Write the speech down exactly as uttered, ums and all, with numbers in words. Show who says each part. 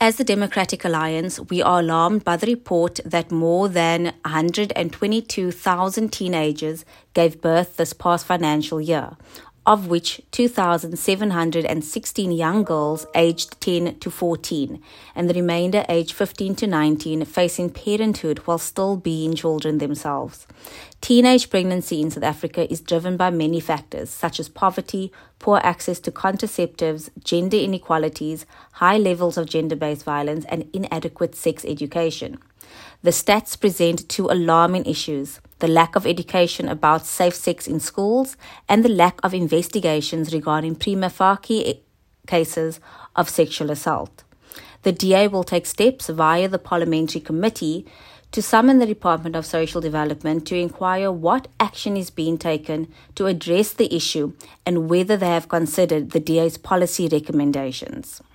Speaker 1: As the Democratic Alliance, we are alarmed by the report that more than one hundred twenty-two thousand teenagers gave birth this past financial year, of which two thousand seven hundred sixteen young girls aged ten to fourteen, and the remainder aged fifteen to nineteen facing parenthood while still being children themselves. Teenage pregnancy in South Africa is driven by many factors such as poverty, poor access to contraceptives, gender inequalities, high levels of gender-based violence, and inadequate sex education. The stats present two alarming issues: the lack of education about safe sex in schools and the lack of investigations regarding prima facie cases of sexual assault. The D A will take steps via the Parliamentary Committee to summon the Department of Social Development to inquire what action is being taken to address the issue and whether they have considered the D A's policy recommendations.